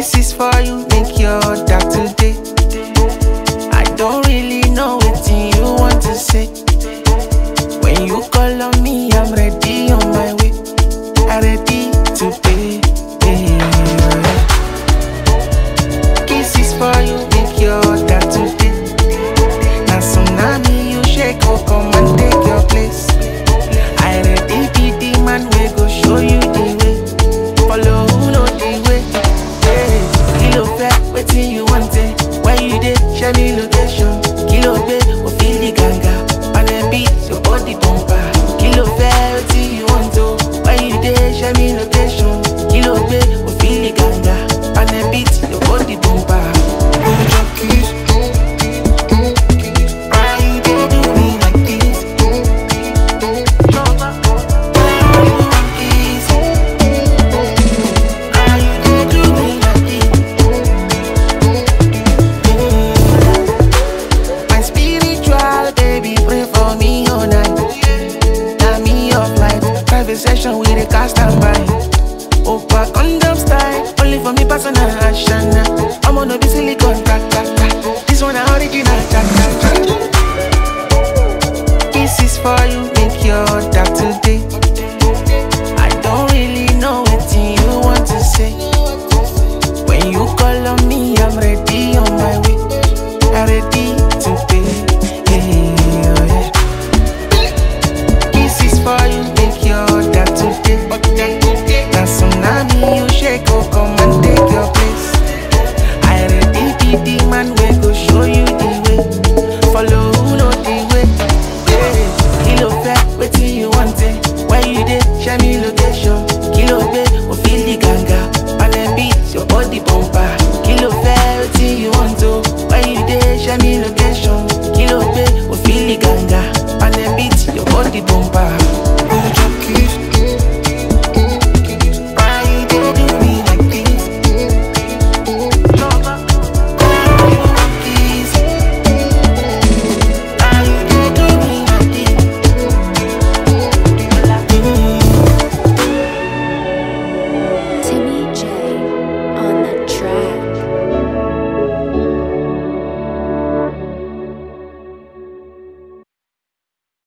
Kisses for you, make your that today. I don't really know what you want to say. When you call on me, I'm ready on my way. I'm ready to pay. Kisses for you, make your that today. Now tsunami, you shake, oh, come and take your place. I ready be the man, we go show you the way. Follow who know the way. Kilo fair, waiting you want it. Where you dey, share me location. Kilo bay, we feel the ganga. On the beat, your body bumper. Kilo fair, waiting you want to. Where you dey, share me location. Kilo bay, we feel the ganga. On the beat, your body bumper. Junkies. Why you dey do me like this? Why you dey do me like this? My spiritual baby, pray for me all night. Now me of light, private session with a cast and bind.